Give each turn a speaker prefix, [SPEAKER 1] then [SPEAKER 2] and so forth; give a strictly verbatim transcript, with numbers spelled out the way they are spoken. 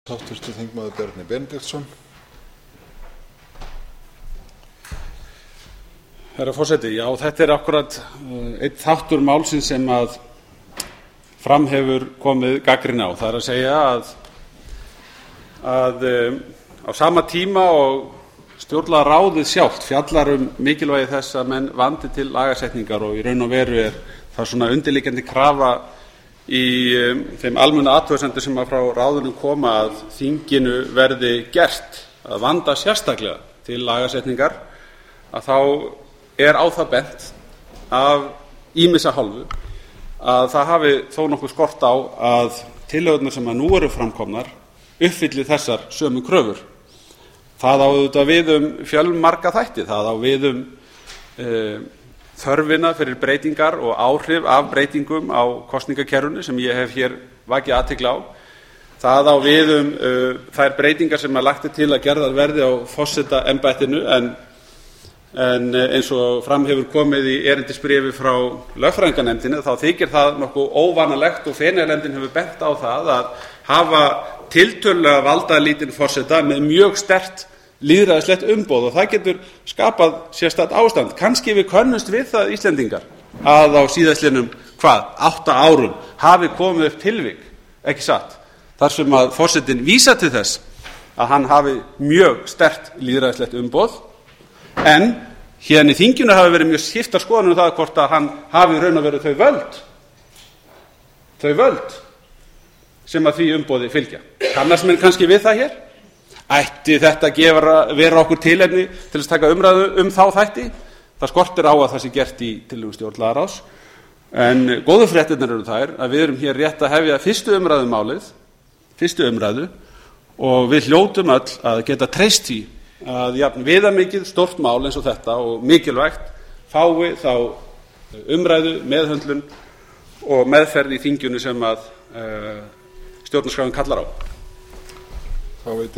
[SPEAKER 1] Háttvirtur þingmaður Bjarni Benediktsson.
[SPEAKER 2] Herra forseti, já, þetta er akkúrat einn þáttur málsins sem að fram hefur komið gagnrýni á. Það er að segja að, að á sama tíma og stjórnlagaráðið sjálft fjallar um mikilvægi þess að menn vandi til lagasetningar og í raun og veru er það svona undirliggjandi krafa í þeim almennu athugasemdum sem að frá ráðinu koma að þinginu verði gert að vanda sérstaklega til lagasetningar, að þá er á það bent af ýmissa hálfu að það hafi þó nokkuð skort á að tillögurnar sem að nú eru framkomnar uppfylli þessar sömu kröfur. Það á auðvitað við um fjölmarga þætti. Það á við um e, þörfina fyrir breytingar og áhrif af breytingum á kosningakerfinu sem ég hef hér vakið athygli á. Það á við um uh, þær breytingar sem að lagt er til að gerðar verði á forsetaembættinu en, en eins og fram hefur komið í erindisbréfi frá lögfræðinganefndinni þá þykir það nokkuð óvanalegt og Feneyjanefndin hefur bent á það að hafa tiltölulega valdalítinn forseta með mjög sterkt lýðræðislegt umboð og það getur skapað sérstakt ástand. Kannski við könnumst við það Íslendingar að á síðastliðnum hvað, átta árum hafi komið upp tilvik, ekki satt, þar sem að forsetinn vísa til þess að hann hafi mjög sterkt lýðræðislegt umboð en hérna í þinginu hafi verið mjög skiptar skoðanir um það hvort að hann hafi raun og veru þau völd þau völd sem að því umboði fylgja. Kannast menn kannski við það hér? Ætti þetta gefa vera okkur tilefni til að taka umræðu um þá þætti? Það skortir á að það sé gert í tillögu stjórnlagaráðs. En góðu fréttirnar eru þær að við erum hér rétt að hefja fyrstu umræðu um málið, fyrstu umræðu og við hljótum öll að geta treyst því að jafn viðamikið stórt mál eins og þetta og mikilvægt fái þá umræðu, meðhöndlun og meðferð í þinginu sem að uh, stjórnarskráin kallar á.
[SPEAKER 1] Þá veit